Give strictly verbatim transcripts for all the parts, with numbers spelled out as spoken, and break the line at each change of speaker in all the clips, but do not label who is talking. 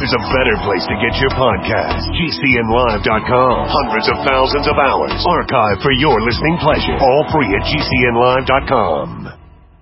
there's a better place to get your podcast. G C N live dot com. Hundreds of thousands of hours archived for your listening pleasure. All free at G C N live dot com.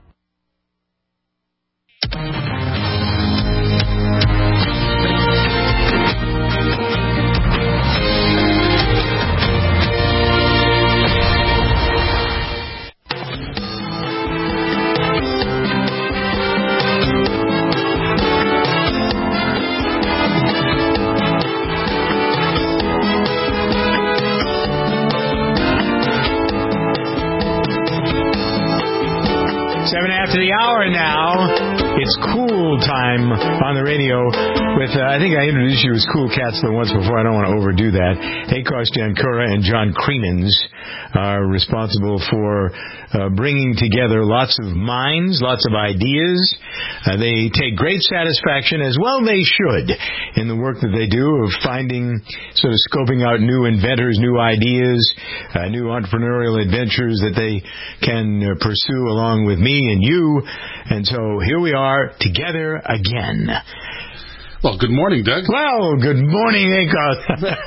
After the hour now, it's Cool Time on the radio with, uh, I think I introduced you as Cool Cats the once before. I don't want to overdo that. Akos Jankura and John Cremins are responsible for uh, bringing together lots of minds, lots of ideas. Uh, they take great satisfaction, as well they should, in the work that they do of finding, sort of scoping out new inventors, new ideas, uh, new entrepreneurial adventures that they can uh, pursue along with me and you. And so here we are together again.
Well, good morning, Doug.
Well, good morning, Akos.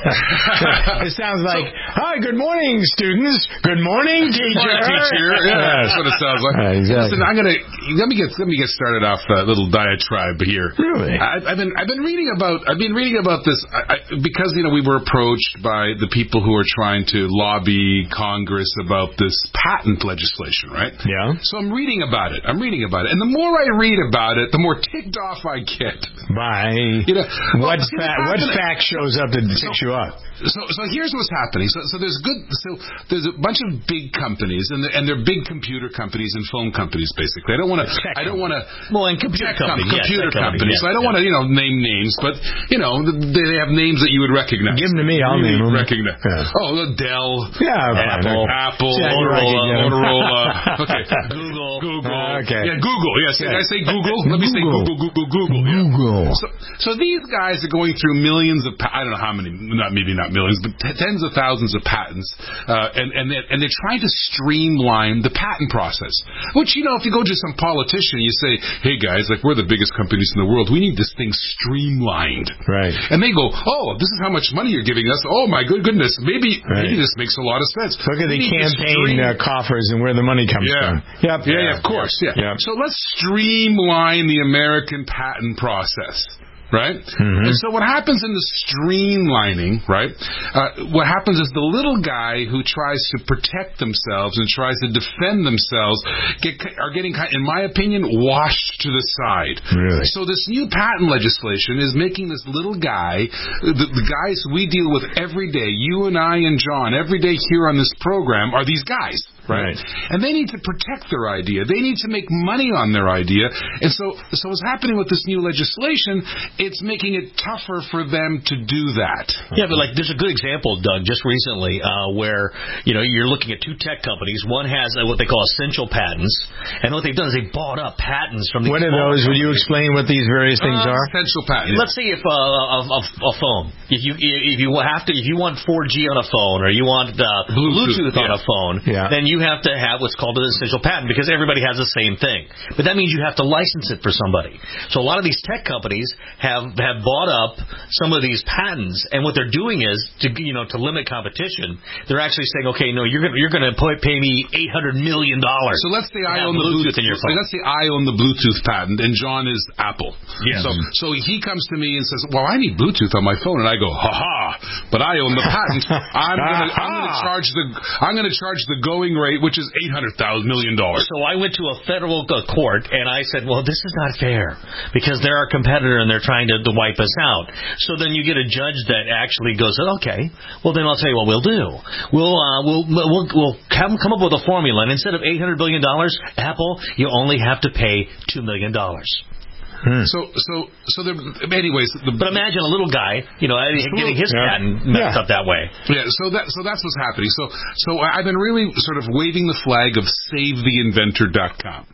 It sounds like, hi, good morning, students. Good morning, teacher.
Morning, teacher. Yeah, that's what it sounds like.
Uh, exactly.
Listen, I'm gonna let me get let me get started off a little diatribe here.
Really?
I, I've been I've been reading about I've been reading about this I, I, because you know we were approached by the people who are trying to lobby Congress about this patent legislation, right?
Yeah.
So I'm reading about it. I'm reading about it, and the more I read about it, the more ticked off I get.
By
You know,
what
well,
fa- what fact shows up that
so,
ticks you off?
So, so here's what's happening. So, so there's good. So there's a bunch of big companies, and they're, and they're big computer companies and phone companies, basically. I don't want to. I don't want to.
Well, and computer companies,
com- computer
yeah,
companies.
company,
so I don't
yeah.
want to, you know, name names, but you know, they have names that you would recognize.
Give them to me. I'll
you
name them.
Recognize.
Yeah.
Oh, the Dell.
Yeah.
Apple.
Fine.
Apple.
Yeah,
Motorola. Motorola. Okay.
Google.
Google.
Uh, okay.
Yeah, Google. Yes. Yeah. Did I say Google? Let me say
Google.
Google. Google. Google. Yeah.
Google.
So, so these guys are going through millions of, pa- I don't know how many, not maybe not millions, but t- tens of thousands of patents, uh, and and they're, and they're trying to streamline the patent process. Which, you know, if you go to some politician, you say, hey guys, like we're the biggest companies in the world, we need this thing streamlined.
Right.
And they go, oh, this is how much money you're giving us. Oh my good goodness, maybe
Right.
maybe this makes a lot of sense.
Look at
We
the
need to
campaign
stream-
uh, coffers and where the money comes
yeah.
from. Yep.
Yeah, yeah, yeah, of course. Yeah.
Yep.
So let's streamline the American patent process. Right?
Mm-hmm.
And so what happens in the streamlining, right, uh, what happens is the little guy who tries to protect themselves and tries to defend themselves get, are getting, in my opinion, washed to the side.
Really?
So this new patent legislation is making this little guy, the, the guys we deal with every day, you and I and John, every day here on this program are these guys. Right. right. And they need to protect their idea. They need to make money on their idea. And so, so what's happening with this new legislation, it's making it tougher for them to do that.
Yeah, but like there's a good example, Doug, just recently, uh, where, you know, you're looking at two tech companies. One has uh, what they call essential patents. And what they've done is they bought up patents from the...
What are those? Would you explain what these various things
uh,
are?
Essential patents.
Let's say if uh, a, a, a phone, if you if you have to, if you want four G on a phone or you want uh, Bluetooth, Bluetooth on
yeah.
a phone,
yeah.
then you have to have what's called an essential patent because everybody has the same thing. But that means you have to license it for somebody. So a lot of these tech companies have have bought up some of these patents, and what they're doing is to you know to limit competition. They're actually saying, okay, no, you're gonna you're gonna pay me eight hundred million dollars.
So let's say I own the
Bluetooth
Bluetooth
in your phone.
Let's say I own the Bluetooth patent, and John is Apple.
Yeah.
So so he comes to me and says, well, I need Bluetooth on my phone, and I go, ha ha, but I own the patent. I'm gonna I'm gonna charge the I'm gonna charge the going rate, which is eight hundred thousand million dollars.
So I went to a federal court and I said, well, this is not fair because they're our competitor and they're trying to, to wipe us out. So then you get a judge that actually goes, okay, well then I'll tell you what we'll do. We'll uh, we'll we'll we'll come come up with a formula, and instead of eight hundred billion dollars, Apple, you only have to pay two million dollars.
Hmm.
So, so, so there. Anyways, the,
but imagine a little guy, you know, getting his
yeah.
patent messed
yeah.
up that way.
Yeah. So that, so that's what's happening. So, so I've been really sort of waving the flag of Save The Inventor dot com.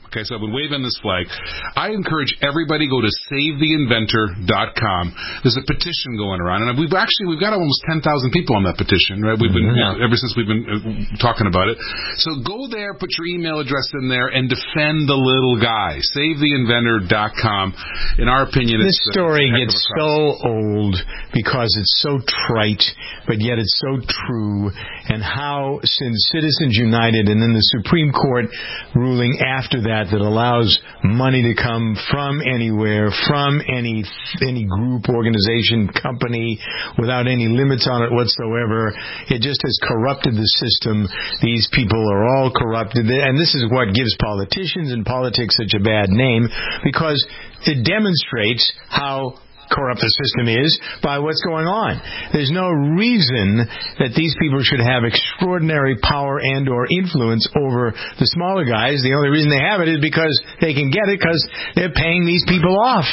Okay, so I've been waving this flag. I encourage everybody go to save the inventor dot com. There's a petition going around, and we've actually we've got almost ten thousand people on that petition, right? We've been
mm-hmm.
ever since we've been uh, talking about it. So go there, put your email address in there, and defend the little guy. save the inventor dot com. In our opinion,
this
it's,
story
uh,
gets so old because it's so trite, but yet it's so true. And how, since Citizens United and then the Supreme Court ruling after that that allows money to come from anywhere, from any any group, organization, company, without any limits on it whatsoever, it just has corrupted the system. These people are all corrupted, and this is what gives politicians and politics such a bad name, because it demonstrates how corrupt the system is by what's going on. There's no reason that these people should have extraordinary power and or influence over the smaller guys. The only reason they have it is because they can get it because they're paying these people off.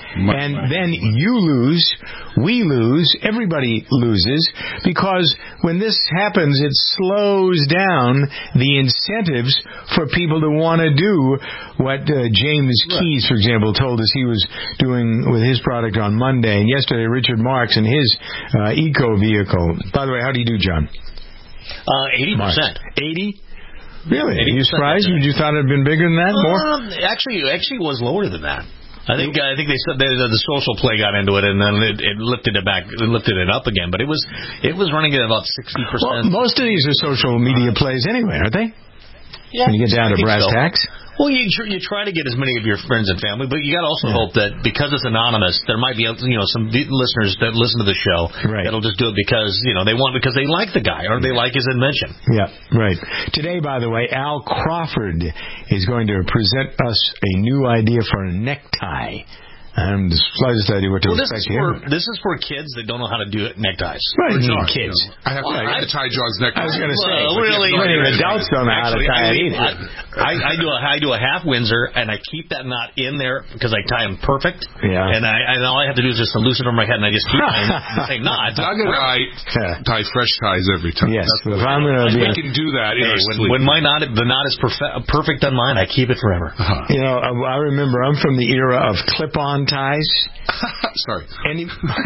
And then you lose, we lose, everybody loses, because when this happens, it slows down the incentives for people to want to do what uh, James Keyes, for example, told us he was doing with his product on Monday, and yesterday Richard Marks and his uh, eco vehicle. By the way, how do you do, John?
Uh, eighty percent.
eighty? Really? Are you surprised? Would you thought it had been bigger than that? More?
Um, actually, actually, it was lower than that. I think I think they said they, the social play got into it, and then it, it lifted it back, it lifted it up again. But it was it was running at about sixty percent.
Well, most of these are social media plays anyway, aren't they?
Yeah,
when you get down to brass so. tacks.
Well, you tr- you try to get as many of your friends and family, but you got to also yeah. hope that because it's anonymous, there might be you know some listeners that listen to the show
right.
that'll just do it because you know they want because they like the guy or they like his invention.
Yeah, right. Today, by the way, Al Crawford is going to present us a new idea for a necktie. I'm the slightest idea what to
well,
expect
this
here.
For, this is for kids that don't know how to do it, neckties.
Right, you need kids.
You know, I have, well, I have to tie John's necktie.
I was going to say,
well, really,
many adults don't know how to tie
I
it
mean,
either.
I, I do a I do a half Windsor, and I keep that knot in there because I tie them perfect.
Yeah.
And I and all I have to do is just loosen over my head, and I just keep tying the same knot.
Doug and I tie fresh ties every time.
Yes.
That's
if I'm gonna
we
be
can do that in
hey,
our
when,
sleep.
when my knot the knot is perfe- perfect on mine, I keep it forever.
Uh-huh. You know, I, I remember I'm from the era of clip-on ties.
Sorry.
Any...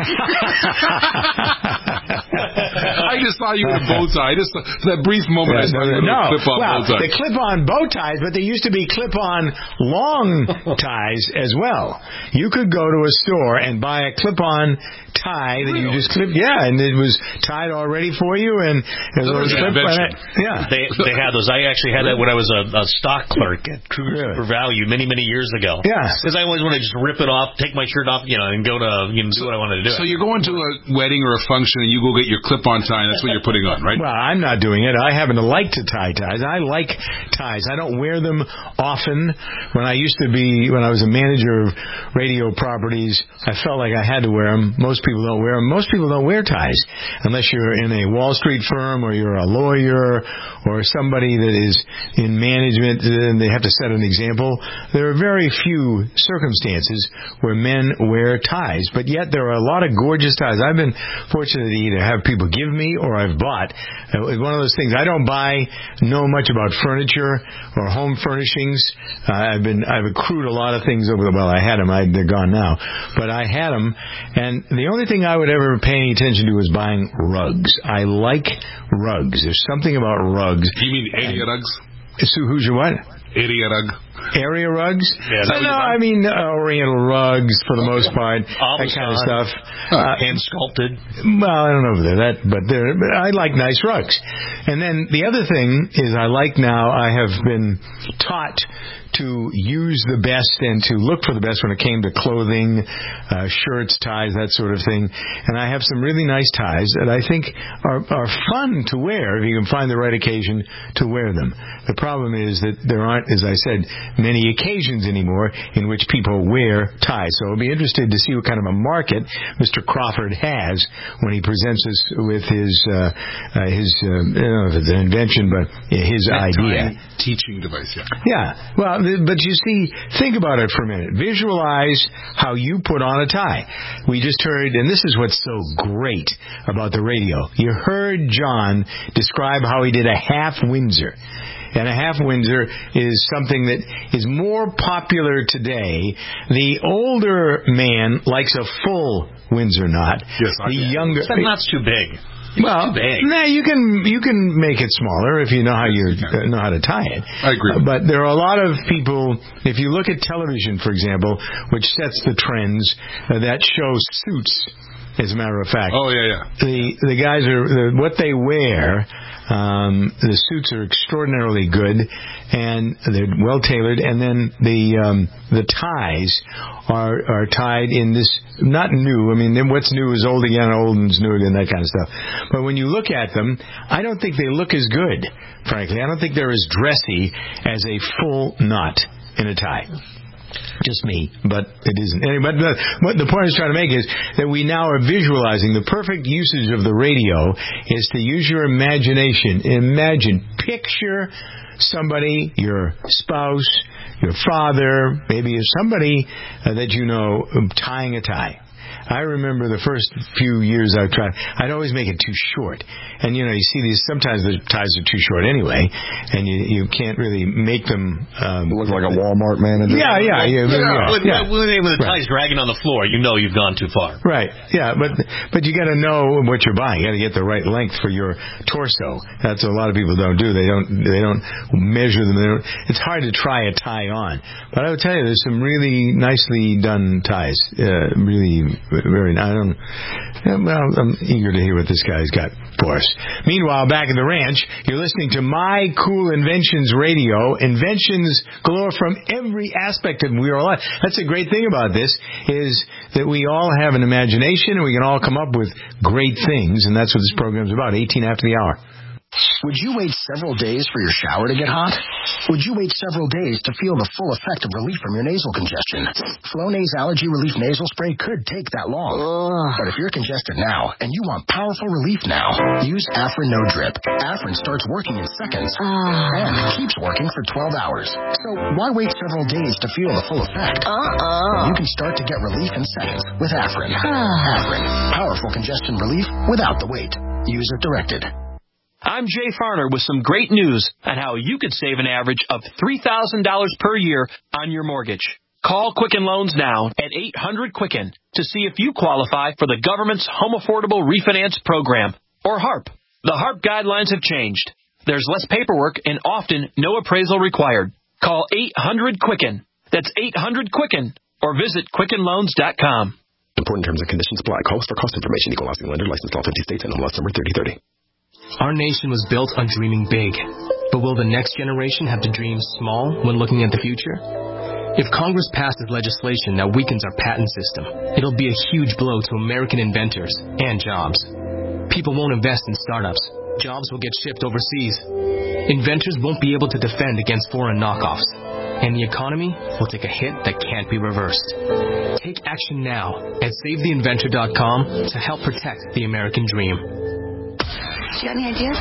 I just saw you with a bow tie. Just that brief moment,
yeah,
I saw
no,
you with
no.
a clip-on
well,
bow tie.
The clip-on bow ties, but there used to be clip-on long ties as well. You could go to a store and buy a clip-on tie that
really?
you just clip. Yeah, and it was tied already for you, and it was clip on it. Yeah,
they they had those. I actually had that when I was a, a stock clerk at Cruise
really?
for Value many many years ago.
Yeah,
because I always want to just rip it off, take my shirt off, you know, and go to you know do what I wanted to do.
So you're going to a wedding or a function, and you go get your clip-on tie, and that's what you're putting on, right?
Well, I'm not doing it. I happen to like to tie ties. I like ties. I don't wear them often. When I used to be, when I was a manager of radio properties, I felt like I had to wear them. Most people don't wear them. Most people don't wear ties unless you're in a Wall Street firm or you're a lawyer or somebody that is in management and they have to set an example. There are very few circumstances where men wear ties, but yet there are a lot of gorgeous ties. I've been fortunate to either have people give me or I've bought. It's one of those things. I don't buy, know much about furniture or home furnishings. Uh, I've been, I've accrued a lot of things over the, well, I had them, I, they're gone now, but I had them, and the only thing I would ever pay any attention to was buying rugs. I like rugs. There's something about rugs.
You mean area rugs?
So who's your what?
Area rug.
Area rugs?
Yeah,
no, I mean uh, Oriental rugs for the most part.
That
kind of stuff.
Uh, hand sculpted.
Well, I don't know if they're that, but they're. But I like nice rugs. And then the other thing is, I like now. I have been taught to use the best and to look for the best when it came to clothing, uh, shirts, ties, that sort of thing. And I have some really nice ties that I think are, are fun to wear if you can find the right occasion to wear them. The problem is that there aren't, as I said, many occasions anymore in which people wear ties. So I'll be interested to see what kind of a market Mister Crawford has when he presents us with his, uh, uh, his uh, I don't know if it's an invention, but his idea.
Teaching device, yeah.
Yeah. Well, but you see, think about it for a minute. Visualize how you put on a tie. We just heard, and this is what's so great about the radio. You heard John describe how he did a half Windsor. and a half Windsor is something that is more popular today. The older man likes a full Windsor knot.
Yes,
the
I
younger,
that knot's too big.
Well, nah, you can you can make it smaller if you know how you uh, know how to tie it.
I agree.
Uh, but there are a lot of people. If you look at television, for example, which sets the trends, uh, that shows Suits. As a matter of fact.
Oh yeah, yeah.
The the guys are the, what they wear. Um, the suits are extraordinarily good, and they're well tailored. And then the um, the ties are are tied in this not new. I mean, what's new is old again, old and's new again, that kind of stuff. But when you look at them, I don't think they look as good. Frankly, I don't think they're as dressy as a full knot in a tie. Just me, but it isn't. Anyway, but the, what the point I was trying to make is that we now are visualizing the perfect usage of the radio is to use your imagination. Imagine, picture somebody, your spouse, your father, maybe somebody uh, that you know tying a tie. I remember the first few years I tried, I'd always make it too short. And, you know, you see these, sometimes the ties are too short anyway, and you you can't really make them... Um,
look like a Walmart manager.
Yeah, yeah, yeah. yeah, yeah,
when,
yeah.
when, when the
Right.
tie's dragging on the floor, you know you've gone too far.
Right, yeah, but but you got to know what you're buying. You got to get the right length for your torso. That's what a lot of people don't do. They don't they don't measure them. They don't, it's hard to try a tie on. But I would tell you, there's some really nicely done ties. Uh, really... Very, I don't. Well, I'm eager to hear what this guy's got for us. Meanwhile, back in the ranch, you're listening to My Cool Inventions Radio. Inventions galore from every aspect of we are alive. That's the great thing about this is that we all have an imagination and we can all come up with great things, and that's what this program's about. eighteen after the hour.
Would you wait several days for your shower to get hot? Would you wait several days to feel the full effect of relief from your nasal congestion? Flonase Allergy Relief Nasal Spray could take that long. Ugh. But if you're congested now and you want powerful relief now, use Afrin No Drip. Afrin starts working in seconds uh. and keeps working for twelve hours. So why wait several days to feel the full effect? Uh-uh. You can start to get relief in seconds with Afrin. Afrin. Powerful congestion relief without the wait. Use it directed.
I'm Jay Farner with some great news on how you could save an average of three thousand dollars per year on your mortgage. Call Quicken Loans now at eight hundred Quicken to see if you qualify for the government's Home Affordable Refinance Program, or HARP. The HARP guidelines have changed. There's less paperwork and often no appraisal required. Call eight hundred Quicken. That's eight hundred Quicken, or visit Quicken Loans dot com.
Important terms and conditions apply. Call us for cost information. Equal housing lender. Licensed all fifty states and M L S number thirty thirty.
Our nation was built on dreaming big. But will the next generation have to dream small when looking at the future? If Congress passes legislation that weakens our patent system, it'll be a huge blow to American inventors and jobs. People won't invest in startups. Jobs will get shipped overseas. Inventors won't be able to defend against foreign knockoffs. And the economy will take a hit that can't be reversed. Take action now at save the inventor dot com to help protect the American dream.
You got any ideas?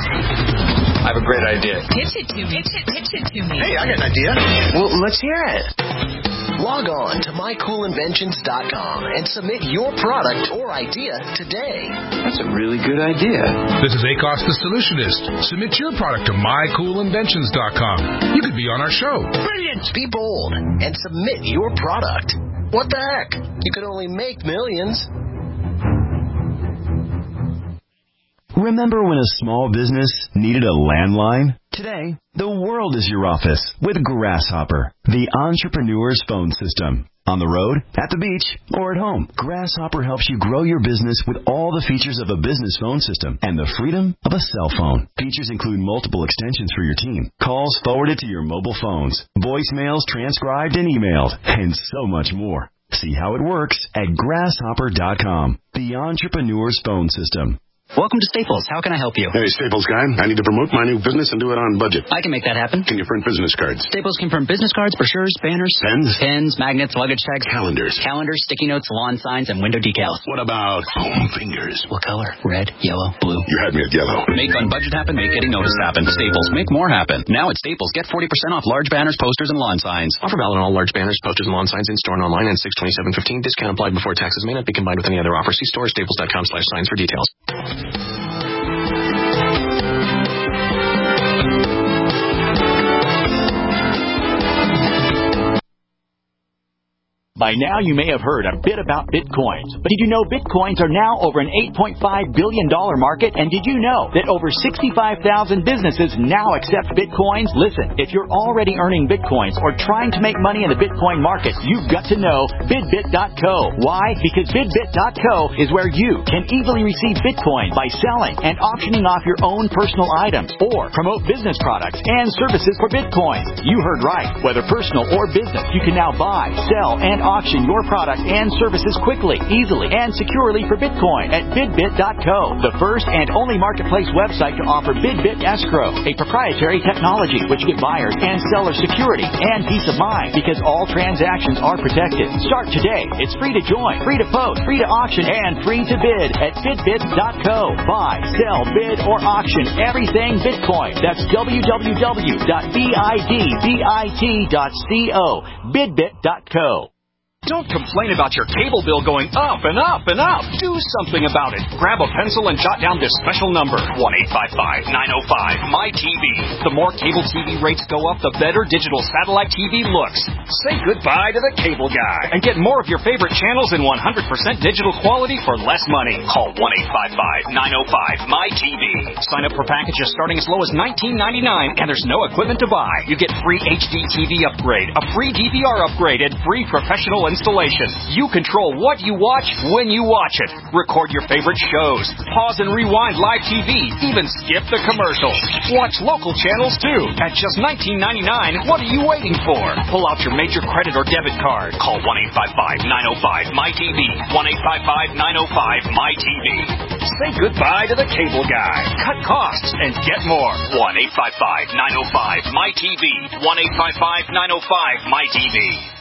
I have a great idea.
Pitch it to me. Pitch it, pitch it to me.
Hey, I got an idea. Well, let's hear it.
Log on to my cool inventions dot com and submit your product or idea today.
That's a really good idea.
This is Akos the Solutionist. Submit your product to my cool inventions dot com. You could be on our show.
Brilliant! Be bold and submit your product. What the heck? You could only make millions.
Remember when a small business needed a landline? Today, the world is your office with Grasshopper, the entrepreneur's phone system. On the road, at the beach, or at home, Grasshopper helps you grow your business with all the features of a business phone system and the freedom of a cell phone. Features include multiple extensions for your team, calls forwarded to your mobile phones, voicemails transcribed and emailed, and so much more. See how it works at grasshopper dot com, the entrepreneur's phone system.
Welcome to Staples. How can I help you?
Hey, Staples guy. I need to promote my new business and do it on budget.
I can make that happen.
Can you print business cards?
Staples can print business cards, brochures, banners.
Pens?
Pens, magnets, luggage tags.
Calendars.
Calendars, sticky notes, lawn signs, and window decals.
What about foam fingers?
What color? Red, yellow, blue.
You had me at yellow.
Make on budget happen, make getting noticed happen. Staples, make more happen. Now at Staples, get forty percent off large banners, posters, and lawn signs.
Offer valid on all large banners, posters, and lawn signs in store and online and six twenty-seven fifteen. Discount applied before taxes. May not be combined with any other offer. See store staples dot com slash signs for details.
By now, you may have heard a bit about Bitcoins. But did you know Bitcoins are now over an eight point five billion dollars market? And did you know that over sixty-five thousand businesses now accept Bitcoins? Listen, if you're already earning Bitcoins or trying to make money in the Bitcoin market, you've got to know Bidbit dot co. Why? Because Bidbit dot co is where you can easily receive Bitcoin by selling and auctioning off your own personal items or promote business products and services for Bitcoin. You heard right. Whether personal or business, you can now buy, sell, and auction your products and services quickly, easily, and securely for Bitcoin at Bidbit dot co, the first and only marketplace website to offer Bidbit Escrow, a proprietary technology which gives buyers and sellers security and peace of mind because all transactions are protected. Start today. It's free to join, free to post, free to auction, and free to bid at Bidbit dot co. Buy, sell, bid, or auction everything Bitcoin. That's w w w dot bidbit dot co. Bidbit dot co.
Don't complain about your cable bill going up and up and up. Do something about it. Grab a pencil and jot down this special number, one eight five five, nine oh five, M Y T V. The more cable T V rates go up, the better digital satellite T V looks. Say goodbye to the cable guy and get more of your favorite channels in one hundred percent digital quality for less money. Call one eight five five, nine oh five, M Y T V. Sign up for packages starting as low as nineteen ninety-nine, and there's no equipment to buy. You get free H D T V upgrade, a free D V R upgrade, and free professional installation. You control what you watch when you watch it. Record your favorite shows. Pause and rewind live T V. Even skip the commercials. Watch local channels too. At just nineteen ninety-nine, what are you waiting for? Pull out your major credit or debit card. Call one eight five five, nine oh five, M Y T V. one eight five five, nine oh five, M Y T V. Say goodbye to the cable guy. Cut costs and get more. one eight five five, nine oh five, M Y T V. one eight five five, nine oh five, M Y T V.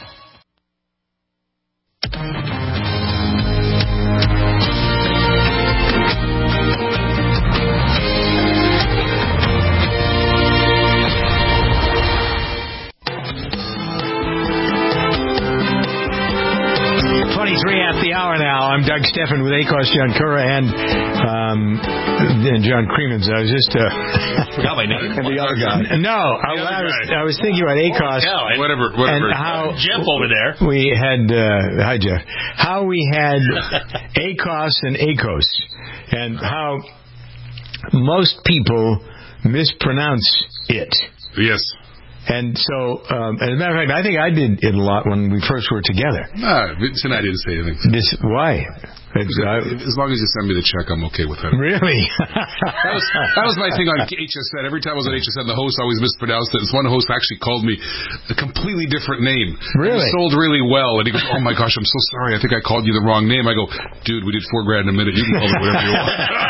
twenty-three at the hour now. I'm Doug Steffen with Akos Jankura and um, and John Creemans. I was just uh,
forgot my name.
And the other guy. No, I, I was I was thinking about Akos.
Yeah, whatever, whatever.
And how
Jeff over there.
We had uh, hi Jeff. How we had Akos and Akos, and how most people mispronounce it.
Yes.
And so, um, as a matter of fact, I think I did it a lot when we first were together.
No, Vince and I didn't say anything.
This, why?
As long as you send me the check, I'm okay with that.
Really?
that, was, that was my thing on H S N. Every time I was on H S N, the host always mispronounced it. This one host actually called me a completely different name.
Really?
He sold really well. And he goes, oh, my gosh, I'm so sorry. I think I called you the wrong name. I go, dude, we did four grand a minute. You can call me whatever you want.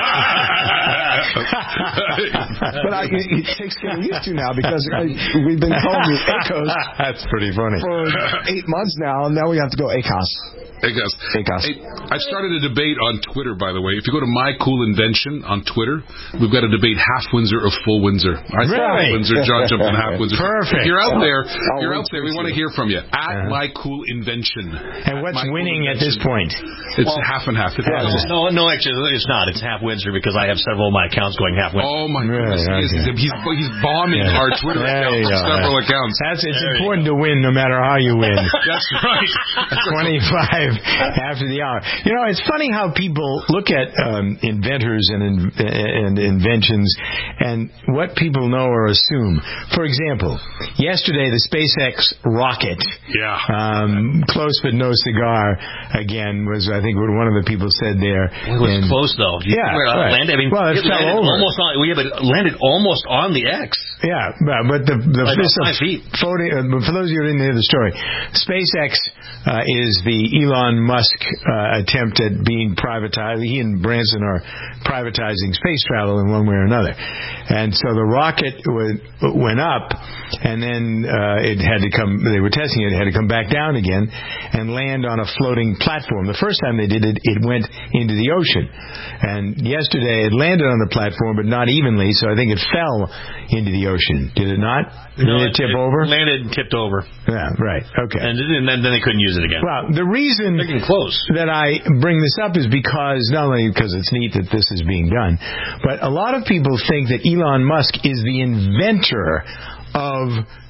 But I, it takes getting used to now because I, we've been calling you Akos.
That's pretty funny.
For eight months now, and now we have to go Akos.
Akos.
Akos.
Hey, I've started a debate on Twitter, by the way. If you go to My Cool Invention on Twitter, we've got a debate, half Windsor or full Windsor. I
really?
Half Windsor, John jumped on half Windsor.
Perfect.
If you're out there,
oh,
you're out there. We want to hear from you. At
uh-huh.
My Cool Invention.
And what's
at
winning at this point?
It's
well,
half and half. It's
yeah,
half.
No, no, actually, it's not. It's half Windsor because I have several of my accounts going half Windsor.
Oh, my
really?
goodness.
Okay.
He's, he's bombing
yeah.
our Twitter account, several accounts.
That's, it's
there
important to win no matter how you win.
That's right.
twenty-five after the hour. You know, it's funny how people look at um, inventors and, in, and inventions and what people know or assume. For example, yesterday the SpaceX rocket,
yeah,
um, close but no cigar, again, was, I think, what one of the people said there.
It was
and,
close, though. You
yeah,
uh,
right.
landed, I mean,
well, it,
it
fell
landed
over.
almost on, we have it landed almost on the X.
Yeah, but the, the
like
this,
five feet.
Photo, uh, for those of you who didn't hear the story, SpaceX uh, is the Elon Musk uh, attempt at being privatized. He and Branson are privatizing space travel in one way or another. And so the rocket w- went up, and then uh, it had to come. They were testing it. It had to come back down again and land on a floating platform. The first time they did it, it went into the ocean. And yesterday it landed on the platform, but not evenly. So I think it fell into the ocean. Did it not?
No,
Did it tip
it
over?
Landed and tipped over.
Yeah, right. Okay.
And then, then they couldn't use it again.
Well, the reason
close.
that I bring this up is because, not only because it's neat that this is being done, but a lot of people think that Elon Musk is the inventor of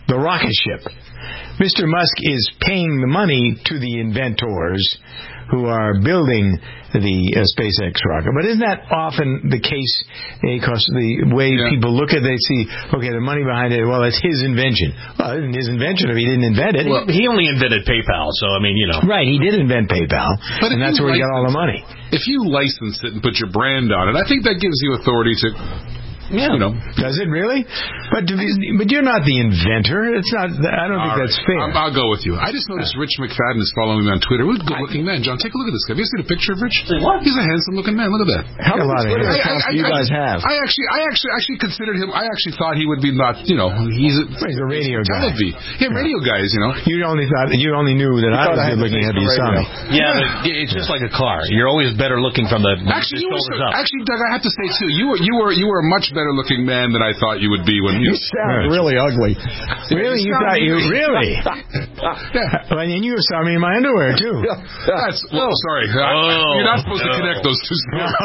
the rocket ship. Mister Musk is paying the money to the inventors who are building the uh, SpaceX rocket. But isn't that often the case? Because the way yeah. people look at it, they see, okay, the money behind it, well, it's his invention. Well, it isn't his invention if he didn't invent it.
Well, he only invented PayPal, so, I mean, you know.
Right, he did invent PayPal,
but
and that's where he got all the money.
If you license it and put your brand on it, I think that gives you authority to...
Yeah.
You know.
Does it really? But but you're not the inventor. It's not. I don't think
All
that's
right.
fair.
I'll, I'll go with you. I just noticed Rich McFadden is following me on Twitter. What a good-looking man, John. Take a look at this guy. Have you seen a picture of Rich?
What?
He's a handsome-looking man. Look at that.
How many Twitter accounts do you guys have?
I actually, I actually, actually considered him. I actually thought he would be not. You know, he's a,
he's a radio guy.
Yeah, radio guys. You know.
You only thought. You only knew that I was good-looking after you saw me.
Yeah, but it's just like a car. You're always better looking from the
actually. You
shoulders
were,
up.
Actually, Doug, I have to say too. You were, you were, you were a much better-looking man than I thought you would be. When you,
you sound really ugly.
Really? You thought you really?
Yeah.
Well, and you saw me in my underwear too.
That's well, oh, sorry.
Oh,
You're not supposed
no.
to connect those two stories.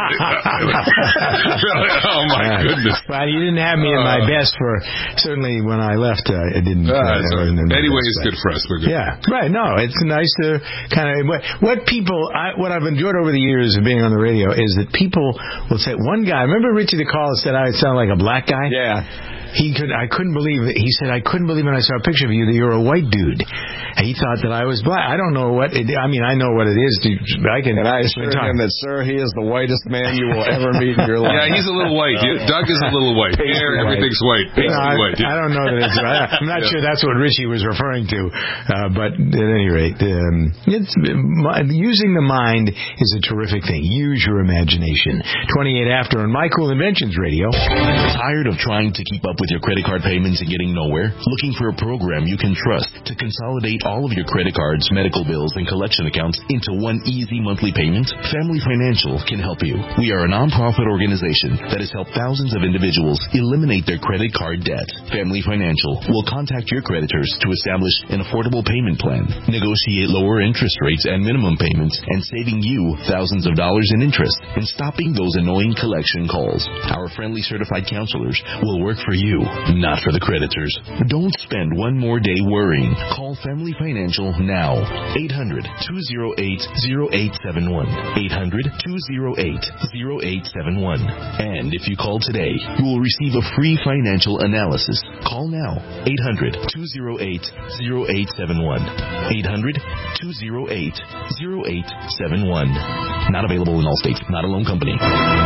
Oh my yeah. goodness.
Well, you didn't have me in my best for certainly when I left. Uh, I didn't. Uh,
uh,
I
anyway, it's good for us. We're good.
Yeah. Right. No, it's nice to kind of what, what people. I, what I've enjoyed over the years of being on the radio is that people will say. One guy. Remember Richie the caller said I sound like a black guy.
Yeah.
He could. I couldn't believe it. He said, I couldn't believe when I saw a picture of you that you're a white dude. And he thought that I was black. I don't know what. It, I mean, I know what it is. To, I can.
And I assured him that, sir, he is the whitest man you will ever meet in your life.
Yeah, he's a little white. Doug is a little white. Here, everything's white.
No, I,
white.
I don't know that it's. I'm not yeah. sure that's what Richie was referring to. Uh, but at any rate, um, it's using the mind is a terrific thing. Use your imagination. twenty-eight after on My Cool Inventions Radio.
Tired of trying to keep up with your credit card payments and getting nowhere? Looking for a program you can trust to consolidate all of your credit cards, medical bills, and collection accounts into one easy monthly payment? Family Financial can help you. We are a nonprofit organization that has helped thousands of individuals eliminate their credit card debt. Family Financial will contact your creditors to establish an affordable payment plan, negotiate lower interest rates and minimum payments, and saving you thousands of dollars in interest and stopping those annoying collection calls. Our friendly certified counselors will work for you, not for the creditors. Don't spend one more day worrying. Call Family Financial now. eight hundred, two oh eight, oh eight seven one. eight hundred, two oh eight, oh eight seven one. And if you call today, you will receive a free financial analysis. Call now. eight hundred, two oh eight, oh eight seven one. eight hundred, two oh eight, oh eight seven one. Not available in all states. Not a loan company.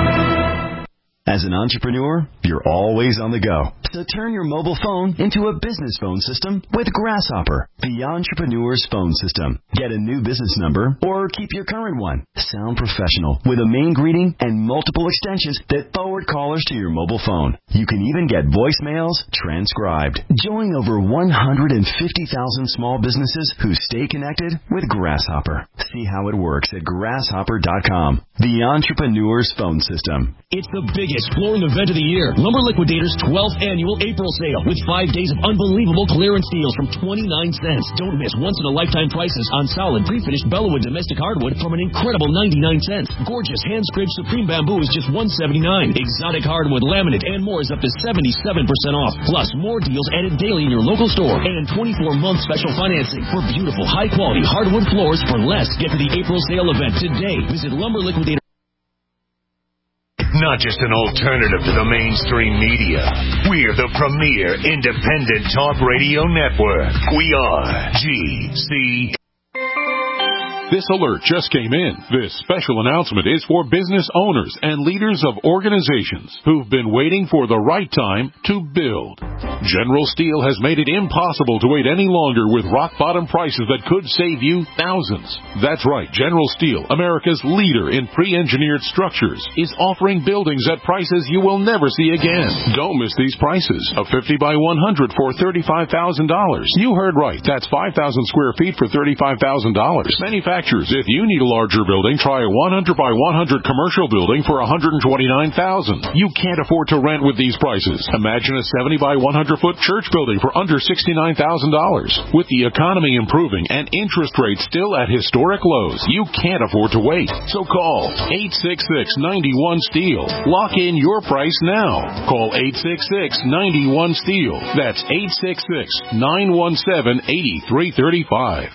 As an entrepreneur, you're always on the go. So turn your mobile phone into a business phone system with Grasshopper, the entrepreneur's phone system. Get a new business number or keep your current one. Sound professional with a main greeting and multiple extensions that forward callers to your mobile phone. You can even get voicemails transcribed. Join over one hundred fifty thousand small businesses who stay connected with Grasshopper. See how it works at grasshopper dot com. The entrepreneur's phone system.
It's the biggest flooring event of the year. Lumber Liquidators' twelfth annual April sale with five days of unbelievable clearance deals from twenty-nine cents. Don't miss once-in-a-lifetime prices on solid pre-finished Bellawood domestic hardwood from an incredible ninety-nine cents. Gorgeous hand-scraped Supreme Bamboo is just one seventy-nine. Exotic hardwood, laminate, and more is up to seventy-seven percent off. Plus, more deals added daily in your local store and twenty-four month special financing for beautiful, high-quality hardwood floors for less. Get to the April sale event today. Visit Lumber Liquidators.
Not just an alternative to the mainstream media. We're the premier independent talk radio network. We are G C.
This alert just came in. This special announcement is for business owners and leaders of organizations who've been waiting for the right time to build. General Steel has made it impossible to wait any longer with rock-bottom prices that could save you thousands. That's right. General Steel, America's leader in pre-engineered structures, is offering buildings at prices you will never see again. Don't miss these prices. A fifty by one hundred for thirty-five thousand dollars. You heard right. That's five thousand square feet for thirty-five thousand dollars. Manufactured manufacturers. If you need a larger building, try a one hundred by one hundred commercial building for one hundred twenty-nine thousand dollars. You can't afford to rent with these prices. Imagine a seventy by one hundred foot church building for under sixty-nine thousand dollars. With the economy improving and interest rates still at historic lows, you can't afford to wait. So call eight six six, nine one, STEEL. Lock in your price now. Call eight six six, nine one, STEEL. That's eight six six, nine one seven, eight three three five.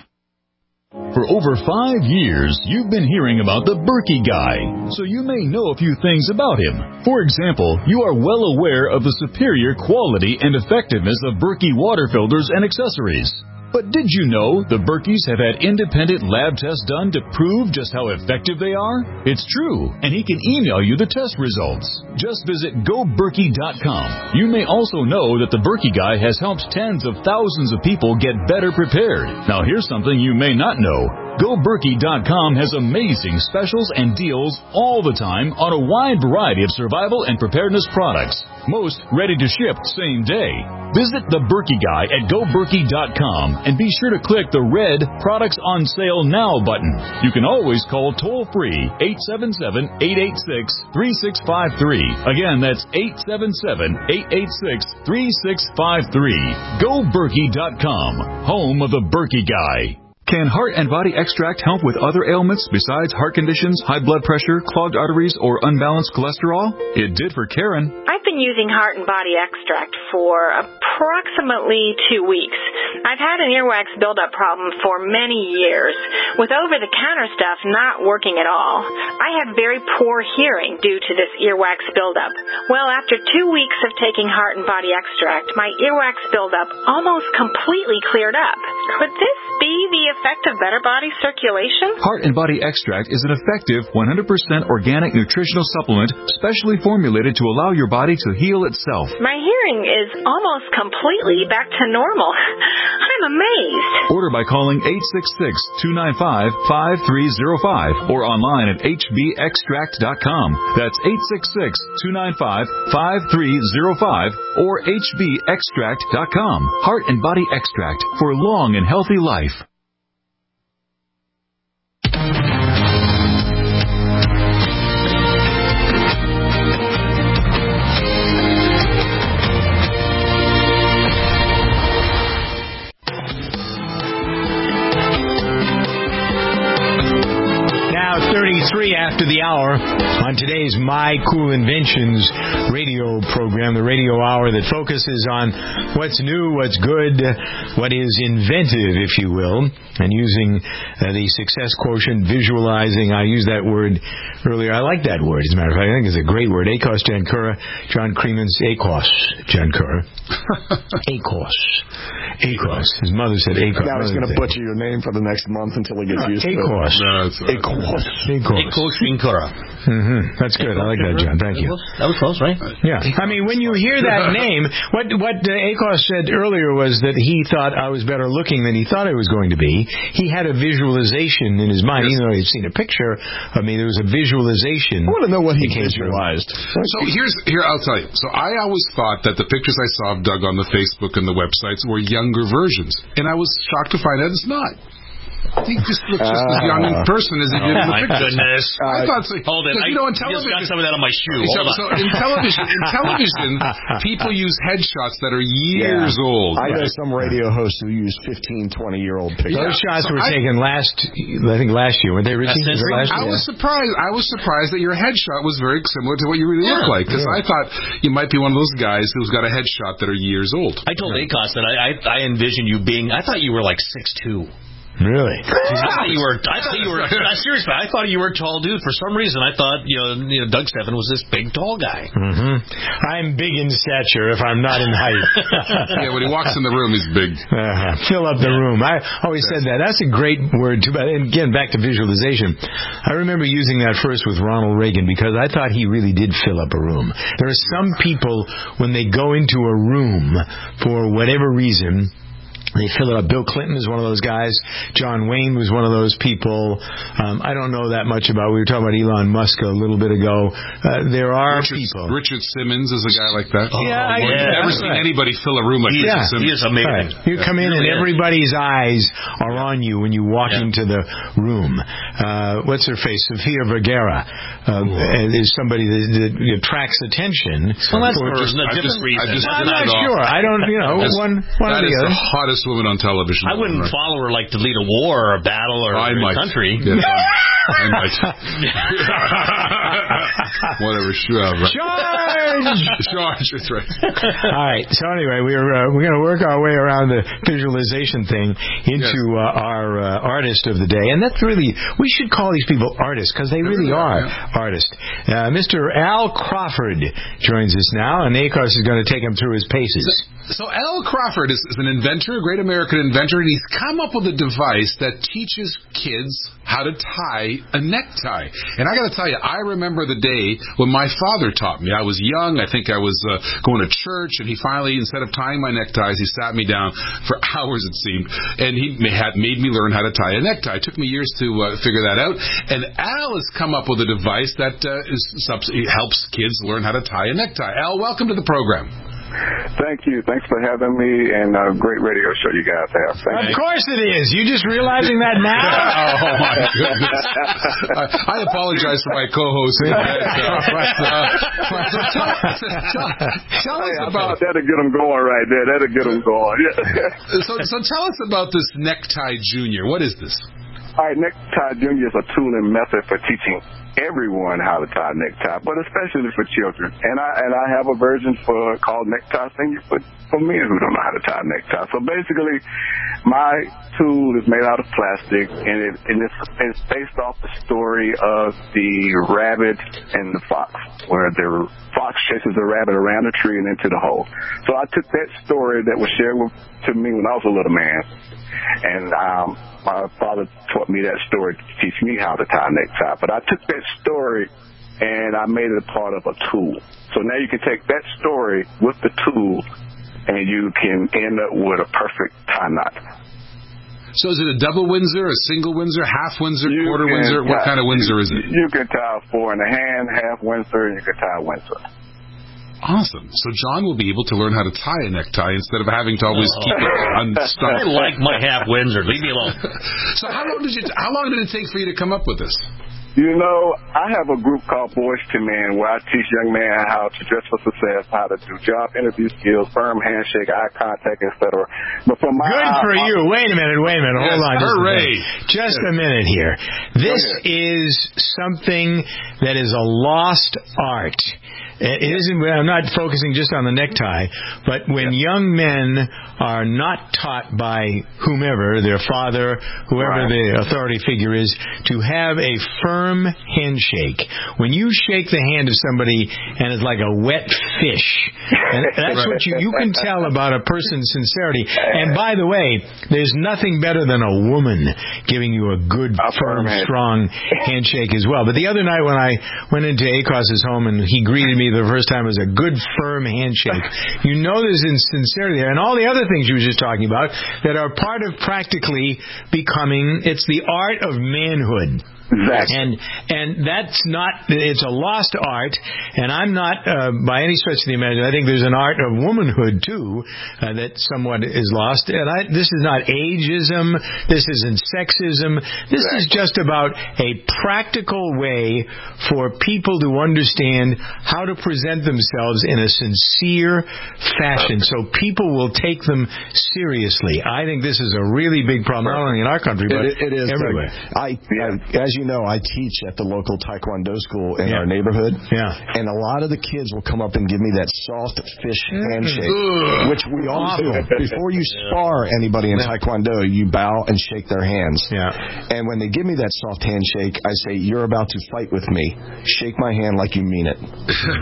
For over five years, you've been hearing about the Berkey Guy, so you may know a few things about him. For example, you are well aware of the superior quality and effectiveness of Berkey water filters and accessories. But did you know the Berkeys have had independent lab tests done to prove just how effective they are? It's true, and he can email you the test results. Just visit go berkey dot com. You may also know that the Berkey Guy has helped tens of thousands of people get better prepared. Now here's something you may not know. go berkey dot com has amazing specials and deals all the time on a wide variety of survival and preparedness products. Most ready to ship same day. Visit the Berkey Guy at go berkey dot com and be sure to click the red Products on Sale Now button. You can always call toll-free eight seven seven, eight eight six, three six five three. Again, that's eight seven seven, eight eight six, three six five three. go berkey dot com, home of the Berkey Guy.
Can Heart and Body Extract help with other ailments besides heart conditions, high blood pressure, clogged arteries, or unbalanced cholesterol? It did for Karen.
I've been using Heart and Body Extract for approximately two weeks. I've had an earwax buildup problem for many years, with over-the-counter stuff not working at all. I had very poor hearing due to this earwax buildup. Well, after two weeks of taking Heart and Body Extract, my earwax buildup almost completely cleared up. Could this be the effect of better body circulation?
Heart and Body Extract is an effective one hundred percent organic nutritional supplement specially formulated to allow your body to heal itself.
My hearing is almost completely back to normal. I'm amazed.
Order by calling eight six six, two nine five, five three zero five or online at h b extract dot com. That's eight six six, two nine five, five three zero five or h b extract dot com. Heart and Body Extract for long and healthy life.
thirty-three after the hour on today's My Cool Inventions radio program, the radio hour that focuses on what's new, what's good, what is inventive, if you will, and using uh, the success quotient, visualizing. I used that word earlier. I like that word, as a matter of fact. I think it's a great word. ACOS Jankura, John Creemans, ACOS Jankura. ACOS. ACOS. His mother said ACOS.
Now he's going to butcher your name for the next month until he gets
no,
used
ACOS.
to it. ACOS.
ACOS Jankura.
Mm-hmm. That's good. I like that, John. Thank you.
That was close, right?
Yeah. I mean, when you hear that name, what what uh, ACOS said earlier was that he thought I was better looking than he thought I was going to be. He had a visualization in his mind, yes. Even though he'd seen a picture of me. There was a visualization.
I want to know what he visualized.
So here's here I'll tell you. So I always thought that the pictures I saw of Doug on the Facebook and the websites were younger versions, and I was shocked to find out it's not. He just looks just as young in person as he did in the
my
pictures.
goodness.
I thought so.
Hold it.
You know, in television,
I just got some of that on my shoe.
So,
Hold on.
so in television, in television, people use headshots that are years
yeah.
old.
I know
right?
some radio hosts who use fifteen, twenty-year-old pictures.
Those
Yeah.
shots
So
were
I,
taken last, I think last year. Weren't they, Richie? Was it last
I
year?
was surprised. I was surprised that your headshot was very similar to what you really look like. Because yeah. I thought you might be one of those guys who's got a headshot that are years old.
I told yeah. ACOS that I, I I envisioned you being. I thought you were like six two.
Really?
I thought you were. I thought you were. Seriously, I thought you were a tall dude. For some reason, I thought you know, you know Doug Stephan was this big, tall guy.
Mm-hmm. I'm big in stature if I'm not in height.
Yeah, when he walks in the room, he's big.
Uh-huh. Fill up the room. I always said that. That's a great word too. But again, back to visualization. I remember using that first with Ronald Reagan because I thought he really did fill up a room. There are some people when they go into a room for whatever reason. They fill it up. Bill Clinton is one of those guys. John Wayne was one of those people. Um, I don't know that much about. We were talking about Elon Musk a little bit ago. Uh, there are
Richard,
people.
Richard Simmons is a guy like that.
Oh, yeah, I,
I've
yeah,
never seen
right.
anybody fill a room like
he,
Richard
yeah,
Simmons.
He is amazing.
Right. You come in
really
and
is.
everybody's eyes are on you when you walk
yeah.
into the room. Uh, what's her face? Sofia Vergara uh, is somebody that, that attracts attention.
Well, that's
for
for
just,
a
I
different
just,
reason.
I just
I'm
denied
not
off.
sure. I don't, you know,
That's,
one, one
that
or the
is
other.
the hottest woman on television.
I wouldn't
right?
follow her like to lead a war or a battle or
I
a
might.
country.
Yes, I might. Whatever, sure. Right.
Charge!
Charge, that's right.
All right. So anyway, we're uh, we're going to work our way around the visualization thing into
Yes.
uh, our uh, artist of the day, and that's really we should call these people artists because they really are
yeah.
artists. Uh, Mister Al Crawford joins us now, and Akos is going to take him through his paces.
So Al Crawford is, is an inventor, a great American inventor, and he's come up with a device that teaches kids how to tie a necktie. And I got to tell you, I remember the day when my father taught me. I was young. I think I was uh, going to church, and he finally, instead of tying my neckties, he sat me down for hours, it seemed, and he had made me learn how to tie a necktie. It took me years to uh, figure that out. And Al has come up with a device that uh, is, helps kids learn how to tie a necktie. Al, welcome to the program.
Thank you. Thanks for having me, and a great radio show you guys have. Thank
of
you.
course it is. You just realizing that now?
Oh, my goodness. I, I apologize for my co-host. Uh, uh, so tell, tell, tell us
hey,
about...
That'll get them going right there. That'll get them going.
so, so tell us about this Necktie Junior. What is this?
All right, Necktie Junior is a tool and method for teaching everyone how to tie a necktie, but especially for children. And I and I have a version for called Necktie Senior for, for men who don't know how to tie a necktie. So basically, my tool is made out of plastic, and it and it's, it's based off the story of the rabbit and the fox, where the fox chases the rabbit around a tree and into the hole. So I took that story that was shared with, to me when I was a little man, and um, my father taught me that story to teach me how to tie a necktie. But I took that story and I made it a part of a tool. So now you can take that story with the tool and you can end up with a perfect tie knot.
So is it a double Windsor, a single Windsor, half Windsor,
You
quarter
can
Windsor? What
tie-
kind of Windsor is it?
You can tie four in the hand, half Windsor, and you can tie a Windsor.
Awesome. So John will be able to learn how to tie a necktie instead of having to always keep it unstuck.
I like my half Windsor. Leave me alone.
So how long did you? How long did it take for you to come up with this?
You know, I have a group called Boys to Men where I teach young men how to dress for success, how to do job interview skills, firm handshake, eye contact, et cetera. But for my
Good for
I,
you. Wait a minute. Wait a minute. Hold
Yes,
on. Just
hooray.
a minute. Just a minute here. This is something that is a lost art. It isn't. I'm not focusing just on the necktie, but when young men are not taught by whomever, their father, whoever
Right.
the authority figure is, to have a firm handshake. When you shake the hand of somebody and it's like a wet fish, and that's
Right.
what you you can tell about a person's sincerity. And by the way, there's nothing better than a woman giving you a good,
A
firm,
firm hand.
strong handshake as well. But the other night when I went into Akos's home and he greeted me the first time as a good, firm handshake, you know there's sincerity there. And all the other things you were just talking about that are part of practically becoming, it's the art of manhood.
Exactly.
And and that's not, it's a lost art, and I'm not, uh, by any stretch of the imagination, I think there's an art of womanhood, too, uh, that somewhat is lost. And I, this is not ageism, this isn't sexism, this is just about a practical way for people to understand how to present themselves in a sincere fashion, so people will take them seriously. I think this is a really big problem, not only in our country, but
it, it is
everywhere.
Like, I, I, as you know, I teach at the local Taekwondo school in
Yeah.
our neighborhood.
Yeah.
And a lot of the kids will come up and give me that soft fish handshake,
Ugh.
which we all do.
Awful.
Before you spar anybody in Taekwondo, you bow and shake their hands.
Yeah.
And when they give me that soft handshake, I say, "You're about to fight with me. Shake my hand like you mean it."